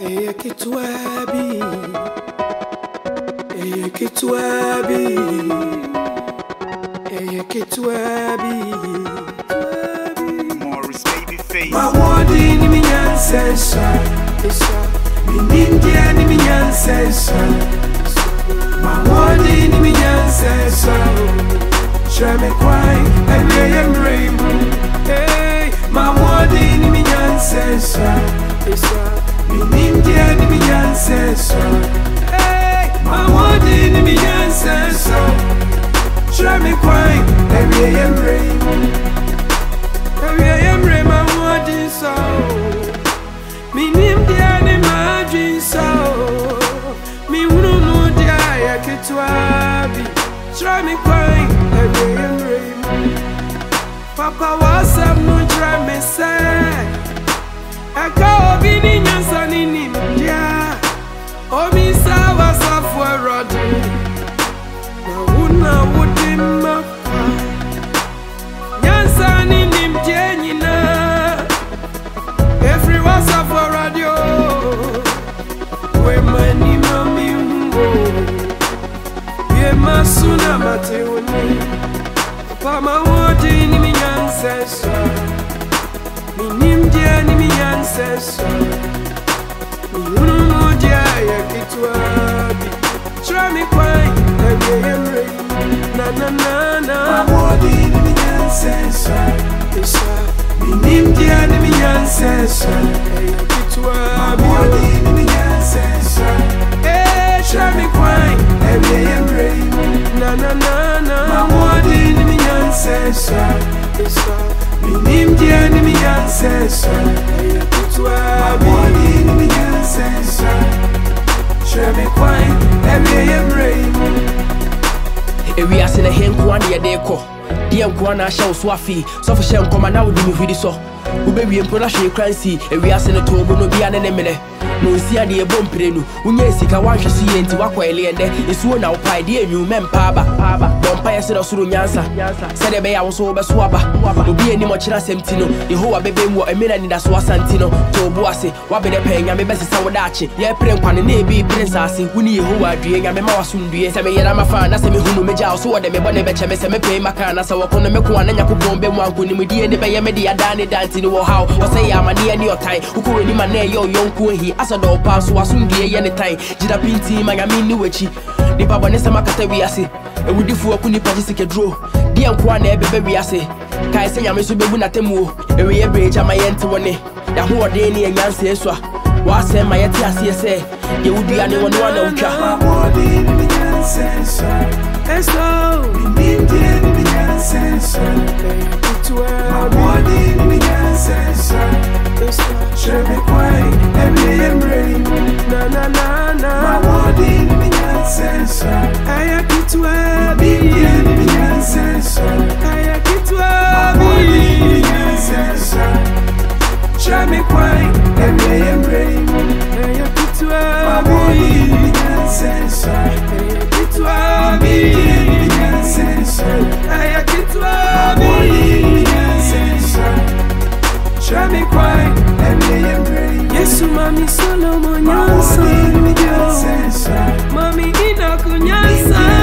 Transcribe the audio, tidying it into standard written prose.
Ekitwabi, Ekitwabi, Ekitwabi. Morris baby face. My wadi ni mi ancestor, mi India ni mi ancestor. My wadi ni mi ancestor. Show me why I am rainbow. Hey, my wadi ni mi ancestor. Mi India ni mi ancestor. Hey, my wadi ni mi ancestor. Show me why I am rainbow. I am rainbow. So, me name the animal so, me wouldn't know the eye kitwabi. Try me crying, I am rain. Papa was up, no try me say. I go be in your son in India. Oh, me saw was up for a rod. I wouldn't him up. Yansan in him, Jenny. Everyone's up for radio. Where money, mommy, yeah, my son, I'm a teony. Papa, what in me ancestor? Me name, dear, me ancestor. Me, you know, dear, it will be. Try me quite, I am rain. Na na na na. What in me ancestor? Me India ni mi ancestor. My body ni mi ancestor. Eh, show me why I am rain. Na na na na. My body ni mi ancestor. Me India ni mi ancestor. My body ni mi ancestor. Show me why I am rain. We are seeing a hen one year deco. Dear Guana shall swaffy, so for shame come and now do me so. Who baby and production crancy, and we are sent a tobo no be an enemy. No see a dear bomb prenu, when you see a one shall see into Wakway and there is one now pie dear new men paba. Vampire said of Surunyansa, said a bay I was over swabba. Will be any much less emptino, the whole baby were a minute in the Swasantino, to Boase, what be the paying and be best Sawadachi, yeah, Prince and maybe Princess, we need who are doing and my soon be a me and my fan, as a me who may jail, so they may want to bet me pay my can as I walk on the Mekuan and Yakubombe one when we did the Bayamedia Danny dancing or how, or say I'm a near your time, who could in my name your young queen he as a dog pass was soon be any time. Jida Pinti, Magami Nuchi, the Pabanesa Macataviasi, and with the four Kuni Pajisica draw. Dear Kwane, baby, I say, Kai say I'm a subunatemu, and we have bridge at my end to one. The whole day and Yancy Swa. Was say my Tiasia say, you would be anyone one of my body in the ancestor. As though we need the ancestor. My body in the ancestor. Show me why I am rain. Na na na na. My body in the ancestor. I am Kitwabi in the ancestor. I am Kitwabi in the ancestor. Show me why I am rain. I am Kitwabi. My body in the ancestor. I am Kitwabi in the ancestor. I am Kitwabi in the ancestor. Show me why I am rain. Yes, Mommy Solomon, Yansa. Mommy Ina Kunyansa.